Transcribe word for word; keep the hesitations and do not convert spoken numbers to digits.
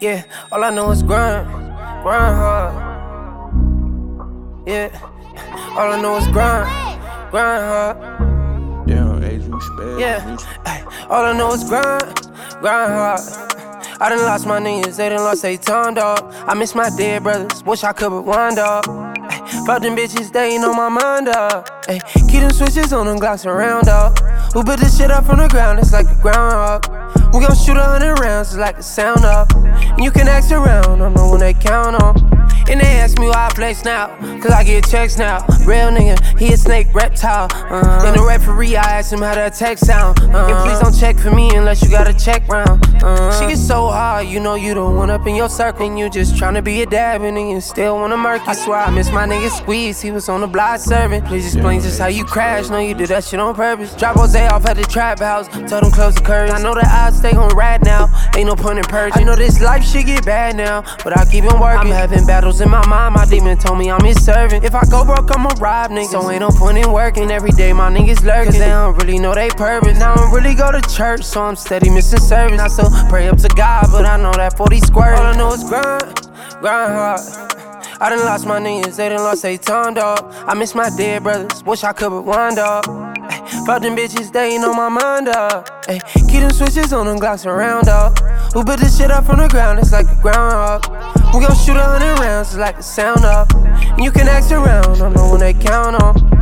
Yeah, all I know is grind, grind hard. Yeah, all I know is grind, grind hard. Damn, age we sped. Yeah, ay, all I know is grind, grind hard. I done lost my niggas, they done lost their time, dog. I miss my dead brothers, wish I could rewind, dog. Ay, fuck them bitches, they ain't on my mind, dog. Ay, keep them switches on them Glocks around, dog. Who built this shit up from the ground, it's like the groundhog. We gon' shoot a hundred rounds, it's like the sound of. And you can ask around, I'm the one they count on. And they ask me why I play now, cause I get checks now. Real nigga, he a snake reptile. Uh-huh. And the referee, I asked him how that text sound. Uh-huh. And please don't check for me unless you got a check round. Uh-huh. She gets so hard, you know you the one up in your circle. And you just tryna be a dab and then you still wanna murk. I swear I miss my nigga Squeeze, he was on the block serving. Please explain just how you crashed, know you did that shit on purpose. Drop Jose off at the trap house, told him close the curtains. I know that I'll stay on rat now, ain't no point in purging. I know this life shit get bad now, but I keep on working. I'm having battles in my mind, my demon told me I'm his servant. If I go broke, I'ma rob niggas, so ain't no point in working. Every day my niggas lurking, cause they don't really know they purpose. Now I don't really go to church, so I'm steady missing service. I still pray up to God, but I know that forty squirt. All I know is grind, grind hard. I done lost my niggas, they done lost their time, dog. I miss my dead brothers, wish I could rewind, dog. Ay, fuck them bitches, they ain't on my mind, dog. Ay, keep them switches on them Glocks around, dog. Who built this shit up from the ground, it's like the groundhog. We gon' shoot a hundred rounds, it's like the sound of. And you can ask around, I'm the one they count on.